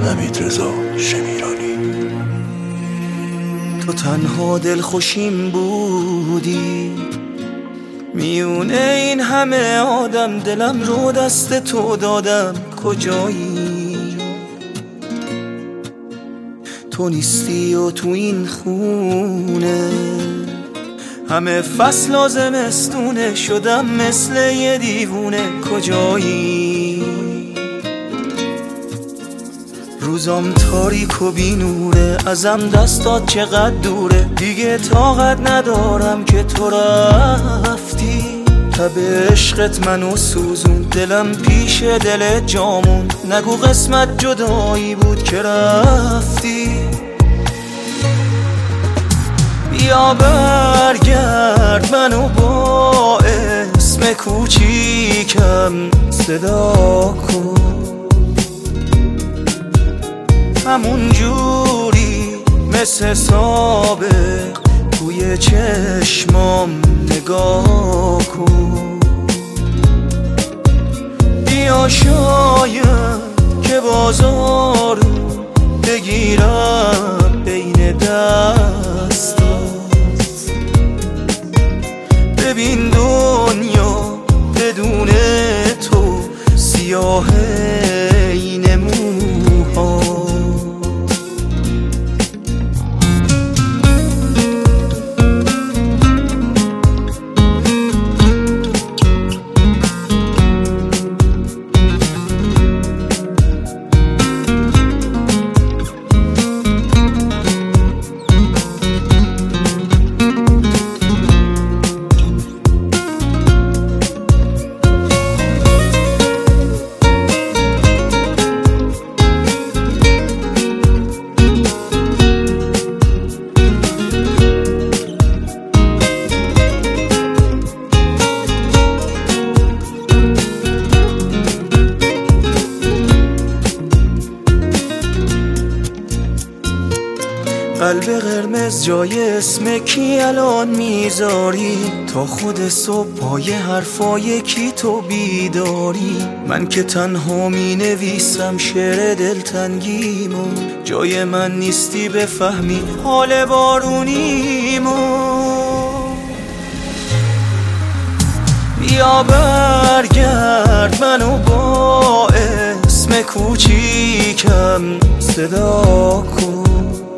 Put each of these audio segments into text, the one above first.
حمیدرضا شمیرانی. تو تنها دلخوشیم بودی میونه این همه آدم، دلم رو دست تو دادم کجایی؟ تو نیستی و تو این خونه همه فصل لازم استونه، شدم مثل یه دیوونه کجایی؟ روزام تاریک و بی نوره، ازم دستات چقدر دوره، دیگه طاقت ندارم که تو رفتی. تب عشقت منو سوزون، دلم پیش دلت جامون، نگو قسمت جدایی بود که رفتی. بیا برگرد منو با اسم کوچیکم صدا کن، همون جوری مثل سابق توی چشمام نگاه کن. بیا شاید که بازار بگیرم بین دستات، ببین دنیا بدون تو سیاه این موها. قلب قرمز جای اسم کی الان میذاری؟ تا خود صبح پای حرفای کی تو بیداری؟ من که تنها می نویسم شعر دلتنگیمو، جای من نیستی بفهمی حال بارونیمو. بیا برگرد منو با اسم کوچیکم صدا کن،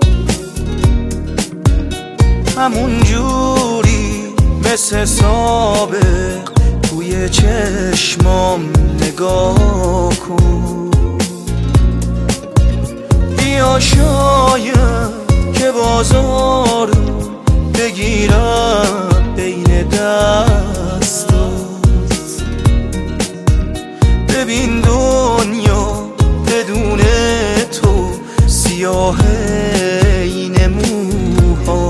همون جوری مثل سابق توی چشمام نگاه کن. بیا شاید که بازار بگیرم بین دستات، ببین دنیا بدون تو سیاه این موها.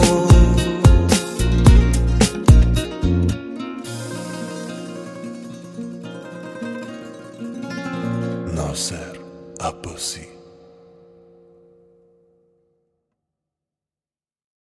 ناصر عباسی.